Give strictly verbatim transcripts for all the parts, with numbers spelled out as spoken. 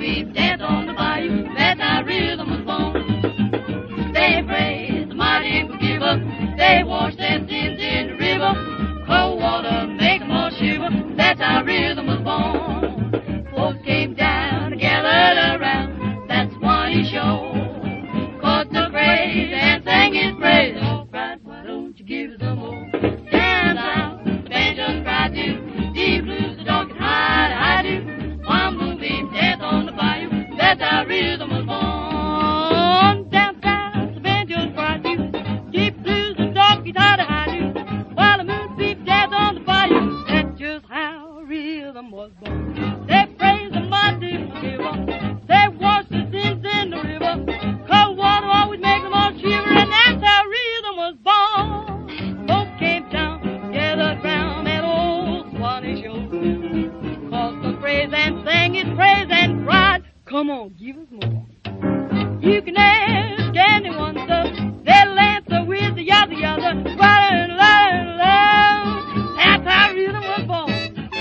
moonbeam dance on the bayou. That's how rhythm was born. They praise the mighty forgiver. They wash their sins in the river. Cold water make them all shiver. That's how rhythm was born. Folks came down and gathered around that Swanee shore. Caught the praise and sang his praise. Oh, cried, why don't you give us some more? Down south, the banjos cried too. Deep blues, the dog can hide, hide do. One moonbeam dance on the bayou. That's how rhythm was born. Down south, the banjos cried too. Deep blues, the dog can hide, hide do. While the moonbeam dance on the bayou. That's just how rhythm was born. They praise the mighty forgiver. They wash the sins in the river. Cold water always makes them all shiver, and that's how rhythm was born. Folks came down, gathered round that old Swanee shore. Called the praise and sang his praise and cried, come on, give us more. You can ask anyone, sir. They'll answer with the yada yada. La, la, la. That's how rhythm was born.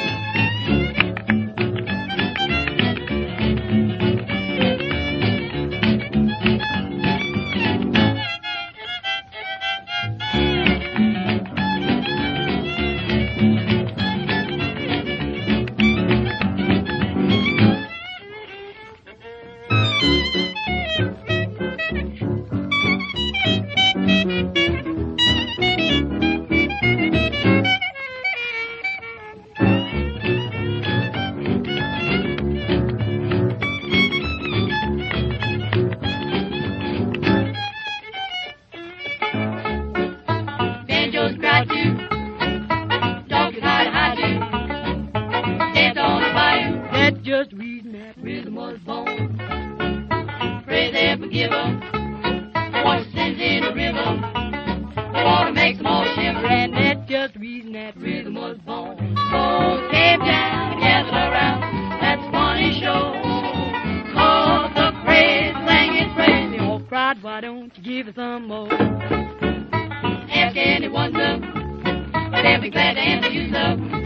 Banjos cry too. Dogs can hide, hide too. Dance on the bayou. That's just reason that rhythm was born. Praise their forgiver. Wash sins in the river. The water makes them all shiver, and that's just reason that rhythm was born. Folks came down and gathered around that Swanee shore. Called the praise, sang his praise. They all cried, why don't you give us some more? Ask anyone, sir, they'll be glad to answer you, sir.